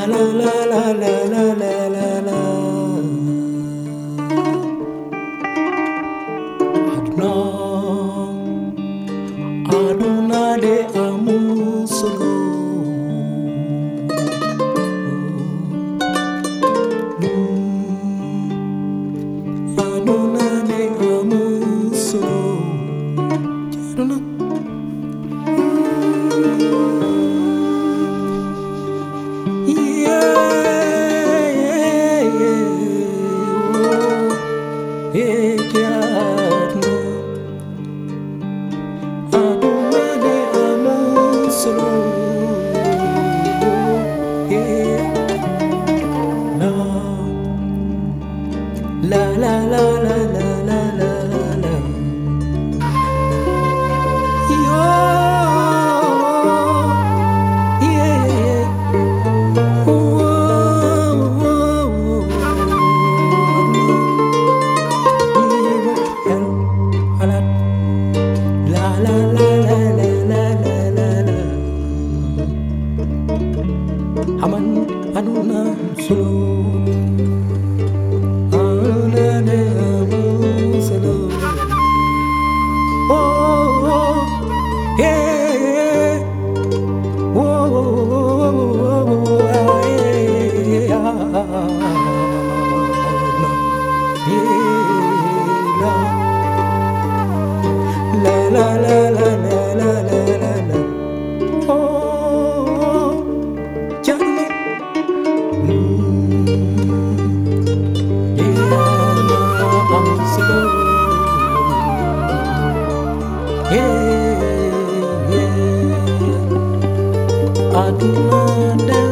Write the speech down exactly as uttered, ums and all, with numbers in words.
la la la la la la la la. Aduna, aduna de amusolo. Aduna de amusolo. Aduna. La la la la la la la la. Yo, yeah. Whoa, whoa, whoa. La la la la la la la la la. Aman aduna solo. La la la la la la la la la. Oh, Johnny. Yeah, I'm slow. Yeah, yeah. I do not.